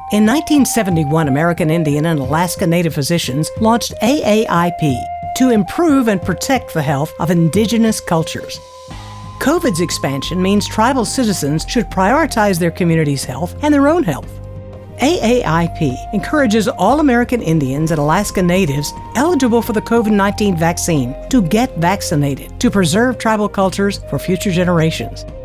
In 1971, American Indian and Alaska Native physicians launched AAIP to improve and protect the health of indigenous cultures. COVID's expansion means tribal citizens should prioritize their community's health and their own health. AAIP encourages all American Indians and Alaska Natives eligible for the COVID-19 vaccine to get vaccinated to preserve tribal cultures for future generations.